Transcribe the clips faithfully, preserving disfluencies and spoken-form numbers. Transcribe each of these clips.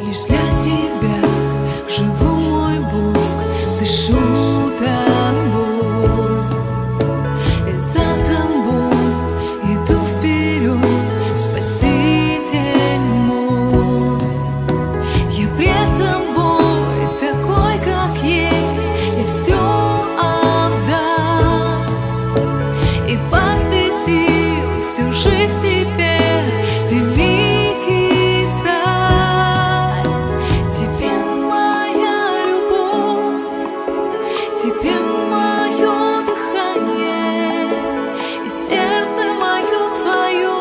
Лишь для тебя живу, мой Бог, дышу тобой, и за тобой иду вперед, Спаситель мой. Я пред тобой, такой, как есть, я все отдал и посвятил всю жизнь тебе, великий Царь. Тебе моя любовь, тебе мое дыхание, и сердце мое твое.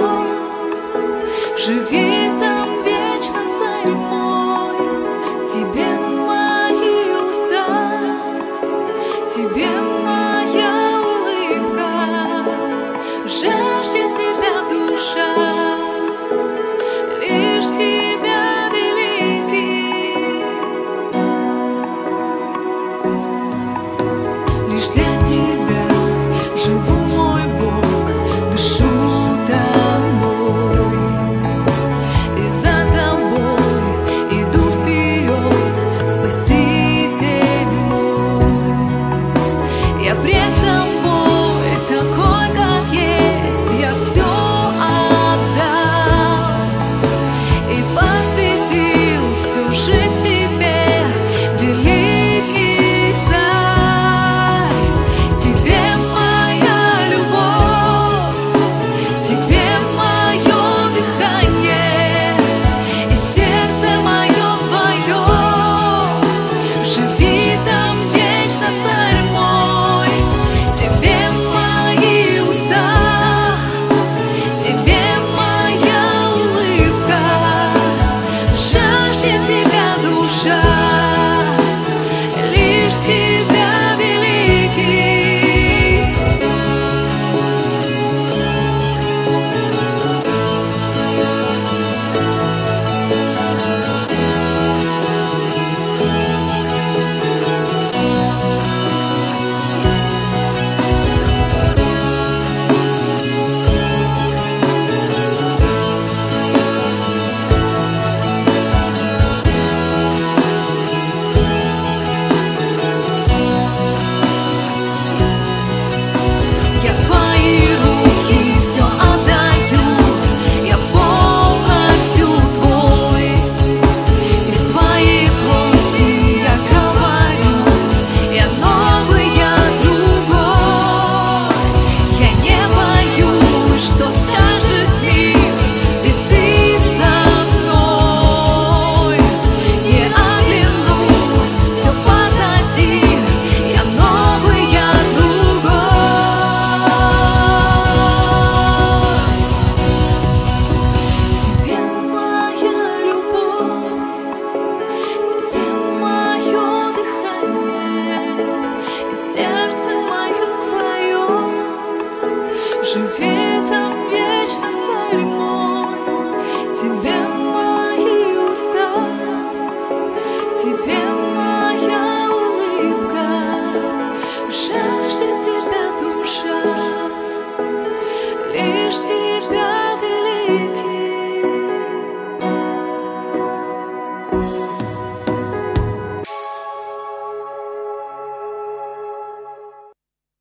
Живи там вечно, Царь мой, тебе мои уста, тебе моя улыбка, жаждет тебя душа, лишь тебя, великий. Лишь для тебя живу, мой Бог, дышу тобой, и за тобой иду вперед, Спаситель мой. Я пред тобой, такой, как есть, я все отдал и посвятил всю жизнь тебе, великий Царь. Тебе моя любовь, тебе мое дыхание, и сердце мое твое. Живи там вечно, Царь мой, тебе мои уста, тебе моя улыбка, жаждет тебя душа, лишь тебя, великий. Я в твои руки все отдаю, я полностью твой. Из твоей плоти я говорю, я новый, я другой. Я не боюсь, что скажет мир, ведь ты со мной. Не оглянусь, все позади, я новый, я другой. Тебе моя любовь, тебе мое дыхание, и сердце мое твое. Живи там вечно, Царь мой, тебе мои уста, тебе моя улыбка, жаждет тебя душа, лишь тебя, великий.